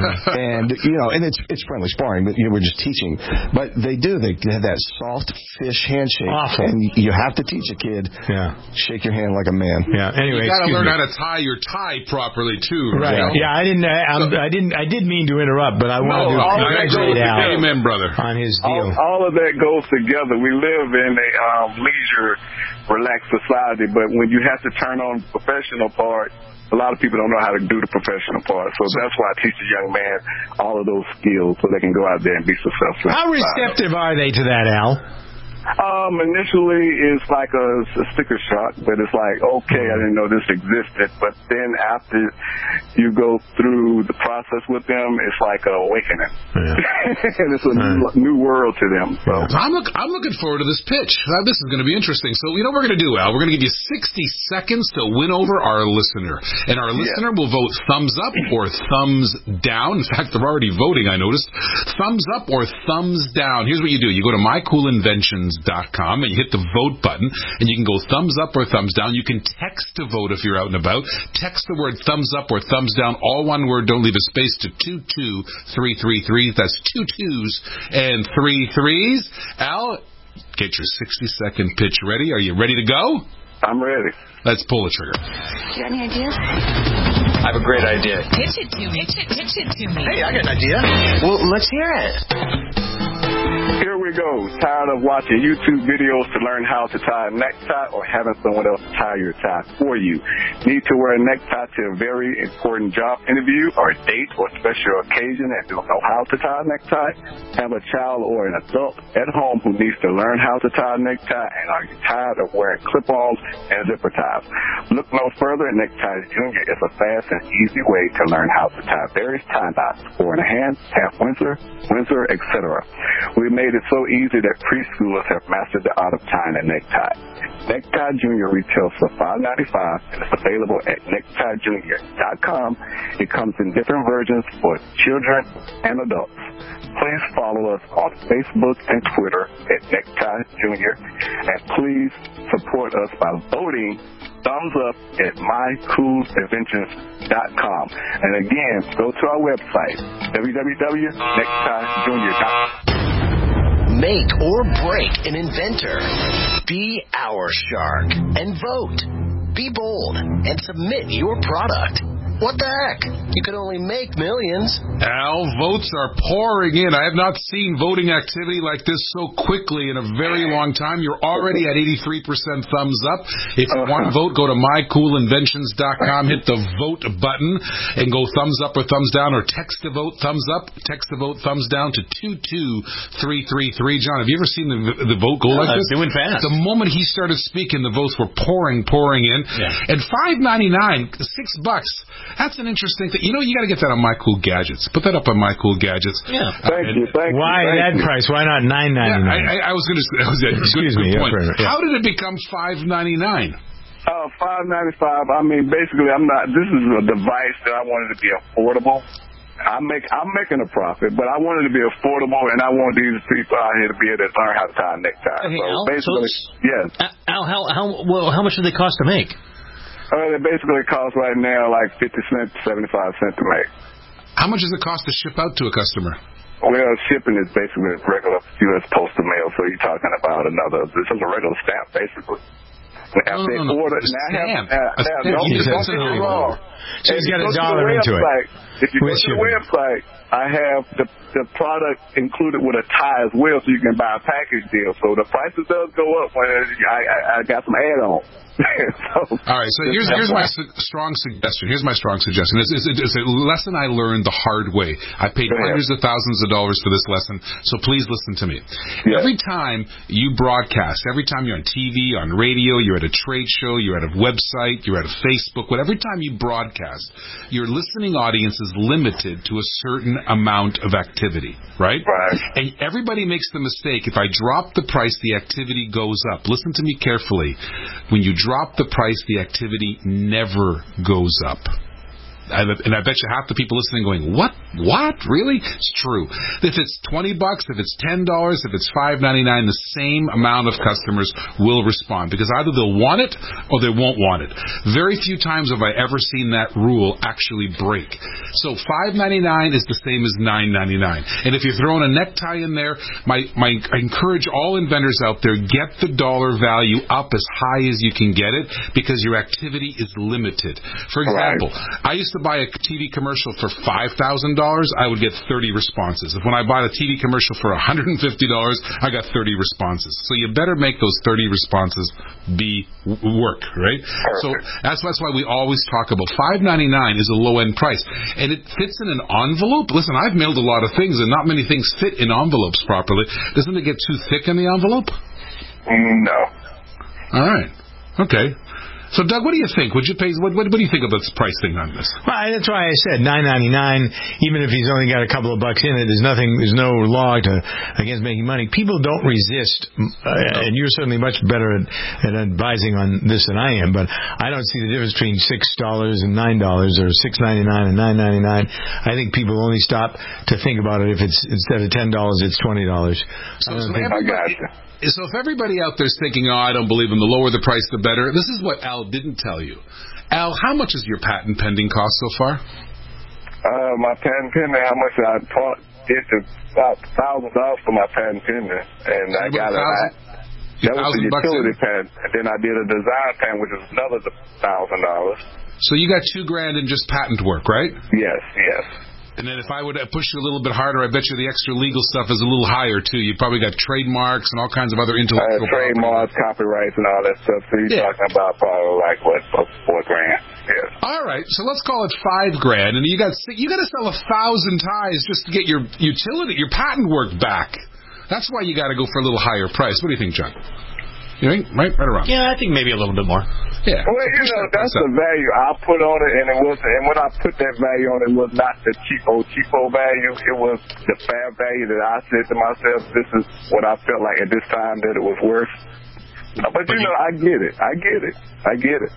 and you know, and it's it's friendly sparring, but you know, we're just teaching. But they do. They have that soft fish handshake,
Awful.
and you have to teach a kid.
Yeah.
Shake your hand like a man.
Yeah. Anyway,
you got to learn
me.
how to tie your tie properly too.
Right.
You know?
Yeah. I didn't. I, I'm, I didn't. I did mean to interrupt, but I want
No,
to
all
congratulate
that goes
Al.
Amen, brother.
On his deal.
All, all of that goes together. We live in a um, leisure, relaxed society, but when you have to turn on the professional part, a lot of people don't know how to do the professional part. So that's why I teach a young man all of those skills so they can go out there and be successful.
How receptive are they to that, Al?
Um, initially, it's like a, a sticker shock, but it's like, okay, I didn't know this existed. But then after you go through the process with them, it's like an awakening. Yeah. And it's a new, new world to them. So
I'm, look, I'm looking forward to this pitch. Uh, This is going to be interesting. So, you know what we're going to do, Al? We're going to give you sixty seconds to win over our listener. And our listener yeah. will vote thumbs up or thumbs down. In fact, they're already voting, I noticed. Thumbs up or thumbs down. Here's what you do. You go to my cool inventions dot com and you hit the vote button, and you can go thumbs up or thumbs down. You can text to vote if you're out and about. Text the word thumbs up or thumbs down, all one word, don't leave a space, to two two three three three. That's two twos and three threes. Al, get your sixty second pitch ready. Are you ready to go?
I'm ready.
Let's pull the trigger.
You got any ideas?
I have a great idea.
Pitch it to me. Pitch it, pitch it to me.
Hey, I got an idea. Well, let's hear it.
Here we go. Tired of watching YouTube videos to learn how to tie a necktie or having someone else tie your tie for you? Need to wear a necktie to a very important job interview or a date or special occasion and don't know how to tie a necktie? Have a child or an adult at home who needs to learn how to tie a necktie, and are you tired of wearing clip-ons and zipper ties? Look no further. Neckties Junior is a fast and easy way to learn how to tie various tie knots, four in a hand, half Windsor, Windsor, et cetera. We made it so easy that preschoolers have mastered the art of tying a necktie. Necktie Junior retails for five ninety-five and it's available at necktie junior dot com. It comes in different versions for children and adults. Please follow us on Facebook and Twitter at Necktie Junior, and please support us by voting thumbs up at my cool inventions dot com. And again, go to our website, w w w dot necktie junior dot com.
Make or break an inventor. Be our shark and vote. Be bold and submit your product. What the heck? You could only make millions.
Al, votes are pouring in. I have not seen voting activity like this so quickly in a very long time. You're already at eighty-three percent thumbs up. If you want to vote, go to my cool inventions dot com, hit the vote button, and go thumbs up or thumbs down, or text to vote thumbs up, text to vote thumbs down to two two three three three. John, have you ever seen the, the vote go like
uh,
this?
Doing fast.
The moment he started speaking, the votes were pouring, pouring in. Yeah. And five ninety-nine, six bucks. That's an interesting thing. You know, you got to get that on My Cool Gadgets. Put that up on My Cool Gadgets.
Yeah. Thank uh, you. Thank
why
you. Why
that you. price? Why not nine ninety-nine?
Yeah, I, I was going to say. Excuse
good,
me.
Good
point.
Yeah, yeah.
How did it become five ninety-nine?
Uh, five ninety-five. I mean, basically, I'm not. This is a device that I wanted to be affordable. I make. I'm making a profit, but I wanted to be affordable, and I want these people out here to be able to learn how to tie a necktie.
Hey,
so
Al,
basically,
so
yes.
Al, how how well, how much do they cost to make?
Uh, they basically cost right now like fifty cents, seventy-five cents to make.
How much does it cost to ship out to a customer?
Well, shipping is basically regular U S postal mail, so you're talking about another. This is a regular stamp, basically. Now,
no,
they
no, no.
order,
A
now
stamp.
Have, now,
a
now,
stamp.
don't,
You
don't get me wrong.
So he's got a dollar into
website,
it.
If you go to the website, I have the the product included with a tie as well, so you can buy a package deal. So the prices does go up when I, I, I got some add-ons. so,
all right, so here's here's my su- strong suggestion. Here's my strong suggestion. It's, it's, it's a lesson I learned the hard way. I paid hundreds of thousands of dollars for this lesson, so please listen to me. Yeah. Every time you broadcast, every time you're on T V, on radio, you're at a trade show, you're at a website, you're at a Facebook, whatever time you broadcast, your listening audience is limited to a certain amount of activity, right?
Right.
And everybody makes the mistake, if I drop the price, the activity goes up. Listen to me carefully. When you drop the price, the activity never goes up. I, and I bet you half the people listening going, what? What? Really? It's true. If it's twenty bucks, if it's ten dollars, if it's five ninety-nine, the same amount of customers will respond because either they'll want it or they won't want it. Very few times have I ever seen that rule actually break. So five ninety-nine is the same as nine ninety-nine. And if you're throwing a necktie in there, my, my, I encourage all inventors out there, get the dollar value up as high as you can get it because your activity is limited. For example, right. I used to buy a T V commercial for five thousand dollars, I would get thirty responses. If when I bought a T V commercial for one hundred fifty dollars, I got thirty responses. So you better make those thirty responses be work, right? Perfect. So that's, that's why we always talk about five ninety-nine is a low-end price. And it fits in an envelope. Listen, I've mailed a lot of things, and not many things fit in envelopes properly. Doesn't it get too thick in the envelope?
No.
All right. Okay. So, Doug, what do you think? Would you pay? What, what, what do you think about this price thing on this?
Well, that's why I said nine ninety-nine. Even if he's only got a couple of bucks in it, there's nothing. There's no law to against making money. People don't resist, uh, and you're certainly much better at, at advising on this than I am. But I don't see the difference between six dollars and nine dollars, or six ninety-nine and nine ninety-nine. I think people only stop to think about it if it's instead of ten dollars, it's twenty dollars.
So, so everybody. So if everybody out there's thinking, oh, I don't believe him, the lower the price, the better, this is what Al didn't tell you. Al, how much is your patent pending cost so far?
Uh, my patent pending, how much I taught it to about one thousand dollars for my patent pending. And so I got it. That was a utility patent. And then I did a design patent, which is another one thousand dollars.
So you got two grand in just patent work, right?
Yes, yes.
And then if I would push you a little bit harder, I bet you the extra legal stuff is a little higher, too. You probably got trademarks and all kinds of other intellectual
uh, trademarks, copyrights, and all that stuff. So you're yeah. talking about probably like, what, four grand? Yeah.
All right, so let's call it five grand. And you got you got to sell a thousand ties just to get your utility, your patent work back. That's why you got to go for a little higher price. What do you think, John? You think? Right? Right or wrong?
Yeah, I think maybe a little bit more.
Yeah.
Well, you know, that's the value I put on it, and it was, and when I put that value on it, it was not the cheapo, cheapo value. It was the fair value that I said to myself, this is what I felt like at this time that it was worth. But, but you know, I get it. I get it. I get it.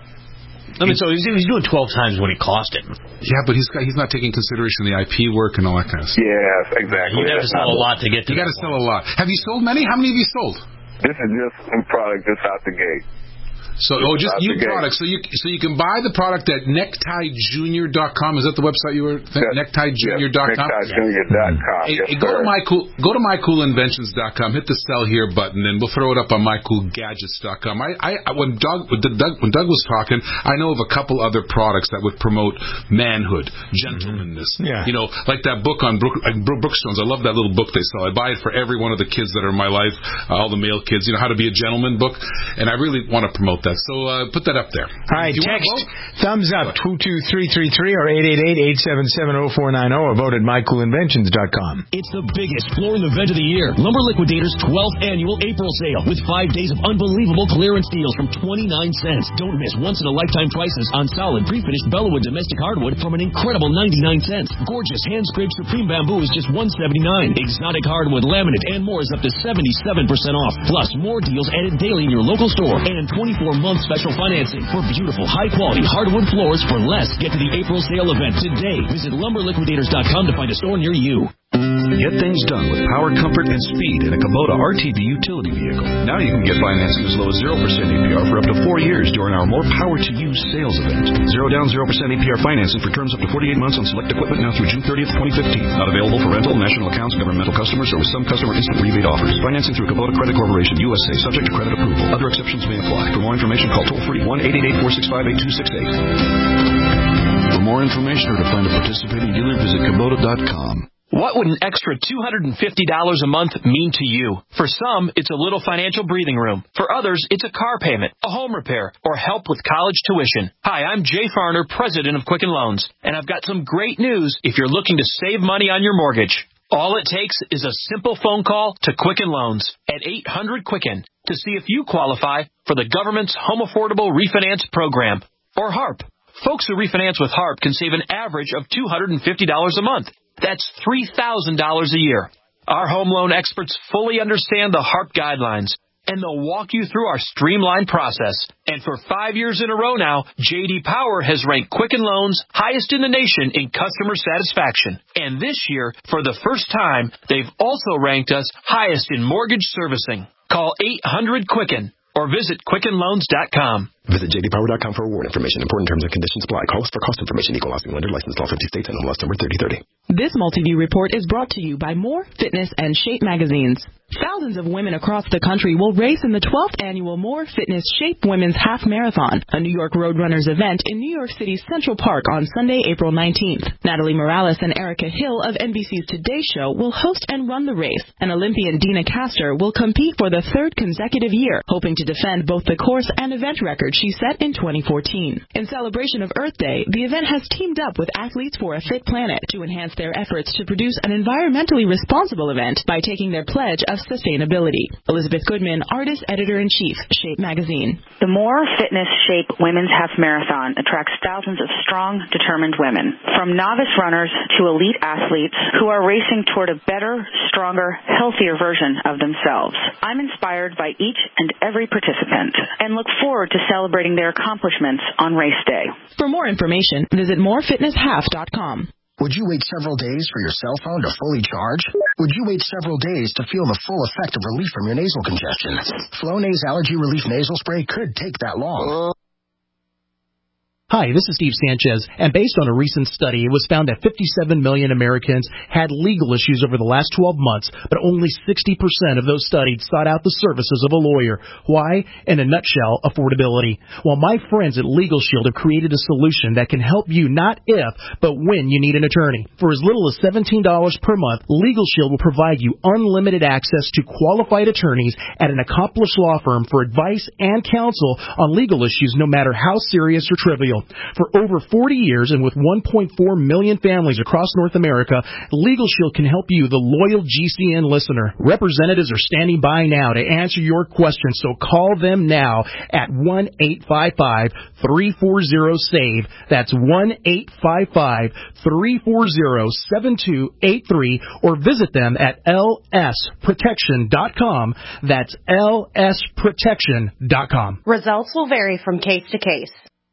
I mean, so he's, he's doing twelve times what he cost him.
Yeah, but he's got, he's not taking consideration the I P work and all that kind of stuff.
Yes, exactly.
You got to sell a lot to get to
You got to sell a lot. Have you sold many? How many have you sold?
This is just a product just out the gate.
So, oh, just new products. So you, so you can buy the product at necktie junior dot com. Is that the website you were thinking?
Yes.
necktie junior dot com?
necktie junior dot com.
Hey,
yes,
hey, go
sir.
to my cool, go to my cool inventions dot com. Hit the sell here button, and we'll throw it up on my cool gadgets dot com. I, I, when Doug, when Doug, when Doug was talking, I know of a couple other products that would promote manhood, gentlemanness.
Mm-hmm. Yeah.
You know, like that book on Brook, like Brookstones. I love that little book they sell. I buy it for every one of the kids that are in my life, uh, all the male kids. You know, how to be a gentleman book, and I really want to promote that. So uh, put that up there.
All right, text thumbs up two two three three three or eight eight eight, eight seven seven, zero four nine zero or vote at my cool inventions dot com.
It's the biggest flooring event of the year. Lumber Liquidators' twelfth annual April sale with five days of unbelievable clearance deals from twenty-nine cents. Don't miss once-in-a-lifetime prices on solid pre-finished Bellawood domestic hardwood from an incredible ninety-nine cents. Gorgeous hand-scraped Supreme Bamboo is just one seventy-nine. Exotic hardwood, laminate, and more is up to seventy-seven percent off. Plus, more deals added daily in your local store and twenty-four month special financing. For beautiful, high-quality hardwood floors for less. Get to the April sale event today. Visit lumber liquidators dot com to find a store near you.
Get things done with power, comfort, and speed in a Kubota R T V utility vehicle. Now you can get financing as low as zero percent A P R for up to four years during our More Power to You sales event. Zero down, zero percent A P R financing for terms up to forty-eight months on select equipment now through June thirtieth, twenty fifteen. Not available for rental, national accounts, governmental customers, or with some customer instant rebate offers. Financing through Kubota Credit Corporation, U S A, subject to credit approval. Other exceptions may apply. For more information, call toll-free one eight eight eight, four six five, eight two six eight. For more information or to find a participating dealer, visit Kubota dot com.
What would an extra two hundred fifty dollars a month mean to you? For some, it's a little financial breathing room. For others, it's a car payment, a home repair, or help with college tuition. Hi, I'm Jay Farner, president of Quicken Loans, and I've got some great news if you're looking to save money on your mortgage. All it takes is a simple phone call to Quicken Loans at eight hundred Quicken to see if you qualify for the government's Home Affordable Refinance Program, or HARP. Folks who refinance with HARP can save an average of two hundred fifty dollars a month. That's three thousand dollars a year. Our home loan experts fully understand the HARP guidelines and they'll walk you through our streamlined process. And for five years in a row now, J D Power has ranked Quicken Loans highest in the nation in customer satisfaction. And this year, for the first time, they've also ranked us highest in mortgage servicing. Call eight hundred Quicken or visit quicken loans dot com.
Visit j d power dot com for award information. Important terms and conditions apply. Call us for cost information. Equal housing lender. Licensed all fifty states and M L S number thirty thirty.
This Multiview report is brought to you by More Fitness and Shape magazines. Thousands of women across the country will race in the twelfth annual More Fitness Shape Women's Half Marathon, a New York Roadrunners event in New York City's Central Park on Sunday, April nineteenth. Natalie Morales and Erica Hill of N B C's Today Show will host and run the race, and Olympian Dina Castor will compete for the third consecutive year, hoping to defend both the course and event record she set in twenty fourteen. In celebration of Earth Day, the event has teamed up with Athletes for a Fit Planet to enhance their efforts to produce an environmentally responsible event by taking their pledge of sustainability. Elizabeth Goodman, Artist Editor-in-Chief, Shape Magazine.
The More Fitness Shape Women's Half Marathon attracts thousands of strong, determined women, from novice runners to elite athletes who are racing toward a better, stronger, healthier version of themselves. I'm inspired by each and every participant and look forward to celebrating their accomplishments on race day.
For more information, visit more fitness half dot com.
Would you wait several days for your cell phone to fully charge? Would you wait several days to feel the full effect of relief from your nasal congestion? Flonase Allergy Relief Nasal Spray could take that long.
Hi, this is Steve Sanchez, and based on a recent study, it was found that fifty-seven million Americans had legal issues over the last twelve months, but only sixty percent of those studied sought out the services of a lawyer. Why? In a nutshell, affordability. Well, my friends at Legal Shield have created a solution that can help you not if, but when you need an attorney. For as little as seventeen dollars per month, Legal Shield will provide you unlimited access to qualified attorneys at an accomplished law firm for advice and counsel on legal issues, no matter how serious or trivial. For over forty years and with one point four million families across North America, Legal Shield can help you, the loyal G C N listener. Representatives are standing by now to answer your questions, so call them now at one eight five five, three four zero, SAVE. That's one eight five five, three four zero, seven two eight three, or visit them at L S protection dot com. That's L S protection dot com.
Results will vary from case to case.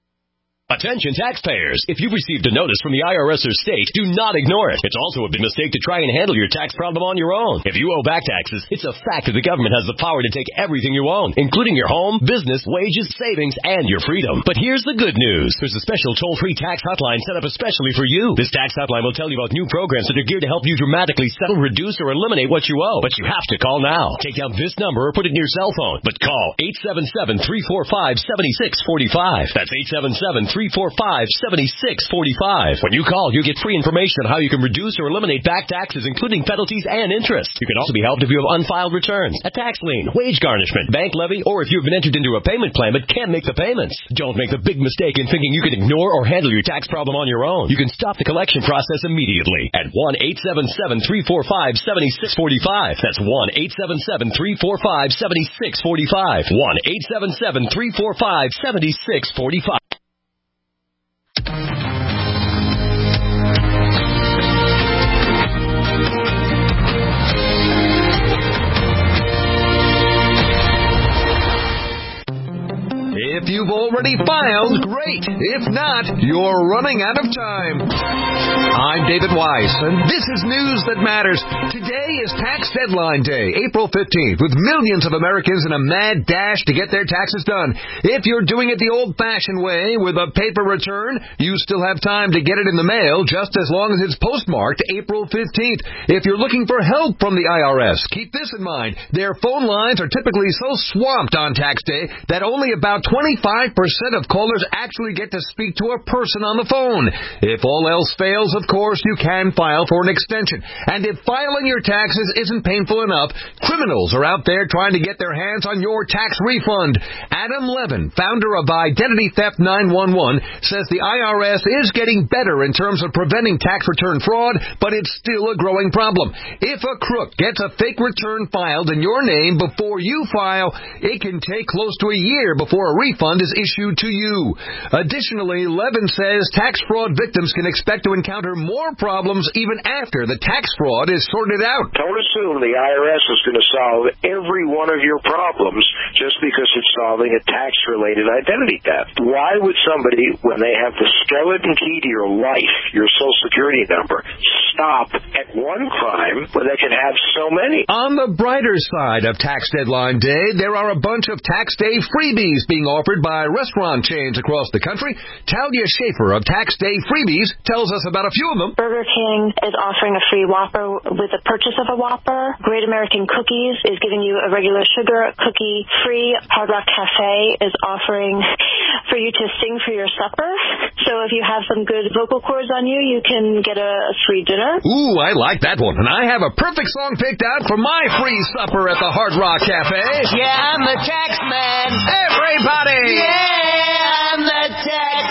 Attention taxpayers. If you've received a notice from the I R S or state, do not ignore it. It's also a big mistake to try and handle your tax problem on your own. If you owe back taxes, it's a fact that the government has the power to take everything you own, including your home, business, wages, savings, and your freedom. But here's the good news. There's a special toll-free tax hotline set up especially for you. This tax hotline will tell you about new programs that are geared to help you dramatically settle, reduce, or eliminate what you owe. But you have to call now. Take down this number or put it in your cell phone. But call eight seven seven, three four five, seven six four five. That's eight seven seven, three four five, seven six four five. When you call, you get free information on how you can reduce or eliminate back taxes, including penalties and interest. You can also be helped if you have unfiled returns, a tax lien, wage garnishment, bank levy, or if you've been entered into a payment plan but can't make the payments. Don't make the big mistake in thinking you can ignore or handle your tax problem on your own. You can stop the collection process immediately at one eight seven seven, three four five, seven six four five. That's one eight seven seven, three four five, seven six four five. one eight seven seven, three four five, seven six four five.
If you've already filed, great. If not, you're running out of time. I'm David Weiss, and this is News That Matters. Today is Tax Deadline Day, April fifteenth, with millions of Americans in a mad dash to get their taxes done. If you're doing it the old-fashioned way with a paper return, you still have time to get it in the mail just as long as it's postmarked April fifteenth. If you're looking for help from the I R S, keep this in mind. Their phone lines are typically so swamped on tax day that only about twenty-five percent of callers actually get to speak to a person on the phone. If all else fails, of course, you can file for an extension. And if filing your taxes isn't painful enough, criminals are out there trying to get their hands on your tax refund. Adam Levin, founder of Identity Theft nine one one, says the I R S is getting better in terms of preventing tax return fraud, but it's still a growing problem. If a crook gets a fake return filed in your name before you file, it can take close to a year before a refund is issued issued to you. Additionally, Levin says tax fraud victims can expect to encounter more problems even after the tax fraud is sorted out.
Don't assume the I R S is going to solve every one of your problems just because it's solving a tax-related identity theft. Why would somebody, when they have the skeleton key to your life, your Social Security number, stop at one crime when they can have so many?
On the brighter side of Tax Deadline Day, there are a bunch of Tax Day freebies being offered by restaurant chains across the country. Talia Schaefer of Tax Day Freebies tells us about a few of them.
Burger King is offering a free Whopper with the purchase of a Whopper. Great American Cookies is giving you a regular sugar cookie free. Hard Rock Cafe is offering for you to sing for your supper. So if you have some good vocal cords on you, you can get a free dinner.
Ooh, I like that one. And I have a perfect song picked out for my free supper at the Hard Rock Cafe.
Yeah, I'm the tax man.
Everybody!
Yeah, I'm the tax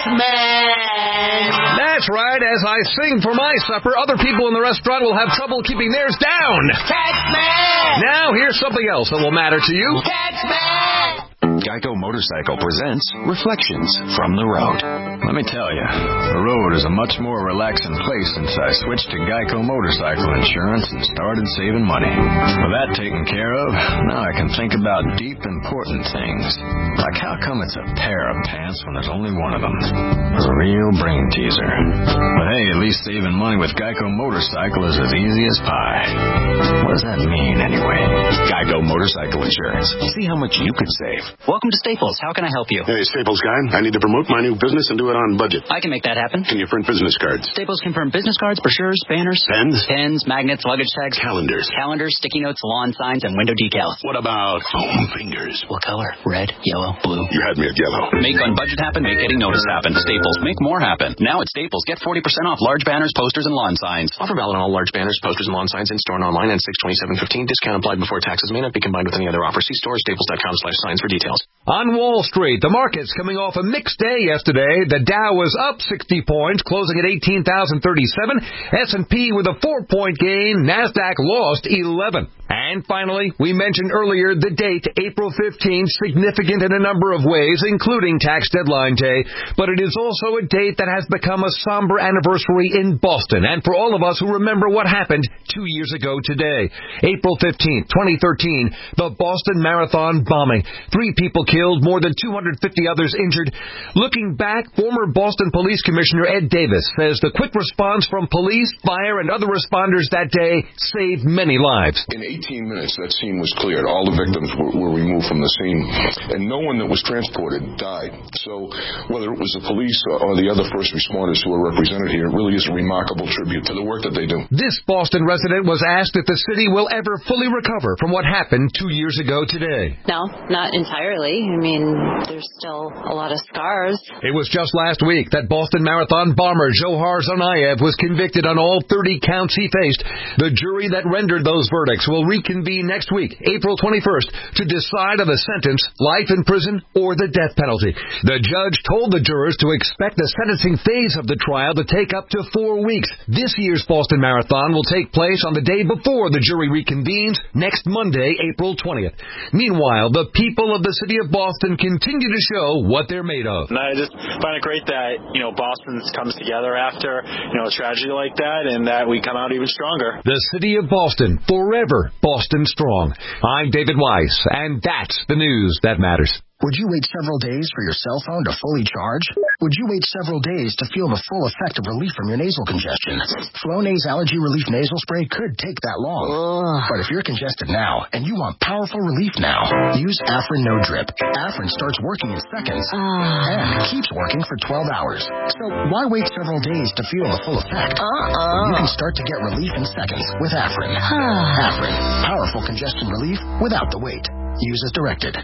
man.
That's right. As I sing for my supper, other people in the restaurant will have trouble keeping theirs down.
Tax man!
Now, here's something else that will matter to you.
Tax man!
Geico Motorcycle presents Reflections from the Road. Let me tell you, the road is a much more relaxing place since I switched to Geico Motorcycle Insurance and started saving money. With that taken care of, now I can think about deep, important things. Like how come it's a pair of pants when there's only one of them? A real brain teaser. But hey, at least saving money with Geico Motorcycle is as easy as pie. What does that mean, anyway? Geico Motorcycle Insurance. See how much you could save.
Welcome to Staples. How can I help you?
Hey, Staples guy. I need to promote my new business and do it on budget.
I can make that happen.
Can you print business cards?
Staples can print business cards, brochures, banners.
Pens?
Pens, magnets, luggage tags.
Calendars.
Calendars, sticky notes, lawn signs, and window decals.
What about foam fingers?
What color? Red, yellow, blue.
You had me at yellow.
Make on budget happen, make getting noticed happen. Staples. Make more happen. Now at Staples, get forty percent off large banners, posters, and lawn signs.
Offer valid on all large banners, posters, and lawn signs in store and online and six twenty-seven fifteen. Discount applied before taxes. May not be combined with any other offer. See store staples.com slash signs for details.
On Wall Street, the markets coming off a mixed day yesterday. The Dow was up sixty points, closing at eighteen thousand thirty-seven. S and P with a four-point gain. NASDAQ lost eleven. And finally, we mentioned earlier the date, April fifteenth, significant in a number of ways, including Tax Deadline Day. But it is also a date that has become a somber anniversary in Boston. And for all of us who remember what happened two years ago today, April fifteenth, twenty thirteen, the Boston Marathon bombing. Three people killed, more than two hundred fifty others injured. Looking back, former Boston Police Commissioner Ed Davis says the quick response from police, fire, and other responders that day saved many lives.
In eighteen minutes, that scene was cleared. All the victims were, were removed from the scene, and no one that was transported died. So whether it was the police or the other first responders who are represented here, it really is a remarkable tribute to the work that they do.
This Boston resident was asked if the city will ever fully recover from what happened two years ago today.
No, not entirely. I mean, there's still a lot of scars.
It was just last week that Boston Marathon bomber Johar Tsarnaev was convicted on all thirty counts he faced. The jury that rendered those verdicts will reconvene next week, April twenty-first, to decide on the sentence, life in prison or the death penalty. The judge told the jurors to expect the sentencing phase of the trial to take up to four weeks. This year's Boston Marathon will take place on the day before the jury reconvenes, next Monday, April twentieth. Meanwhile, the people of the city of Boston continue to show what they're made of.
And I just find it great that, you know, Boston comes together after, you know, a tragedy like that, and that we come out even stronger.
The city of Boston, forever Boston strong. I'm David Weiss, and that's the news that matters.
Would you wait several days for your cell phone to fully charge? Would you wait several days to feel the full effect of relief from your nasal congestion? Flonase Allergy Relief Nasal Spray could take that long. Ugh. But if you're congested now and you want powerful relief now, use Afrin No Drip. Afrin starts working in seconds uh. and keeps working for twelve hours. So why wait several days to feel the full effect? Uh-uh. You can start to get relief in seconds with Afrin. Afrin, powerful congestion relief without the wait. Use as directed.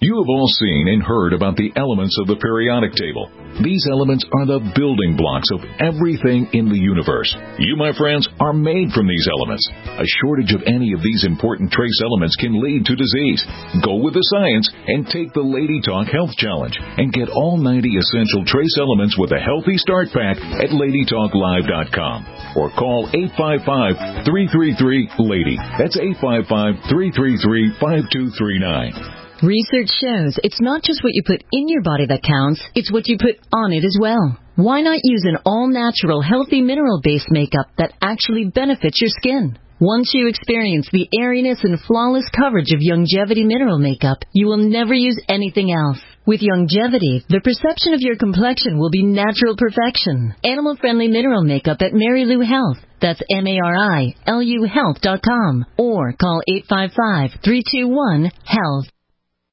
You have all seen and heard about the elements of the periodic table. These elements are the building blocks of everything in the universe. You, my friends, are made from these elements. A shortage of any of these important trace elements can lead to disease. Go with the science and take the Lady Talk Health Challenge and get all ninety essential trace elements with a healthy start pack at lady talk live dot com or call eight five five, three three three, LADY. That's eight five five, three three three, five two three nine.
Research shows it's not just what you put in your body that counts, it's what you put on it as well. Why not use an all-natural, healthy mineral-based makeup that actually benefits your skin? Once you experience the airiness and flawless coverage of Youngevity mineral makeup, you will never use anything else. With Youngevity, the perception of your complexion will be natural perfection. Animal-friendly mineral makeup at Mary Lou Health. That's M A R I L U health dot com. Or call eight five five, three two one, HEALTH.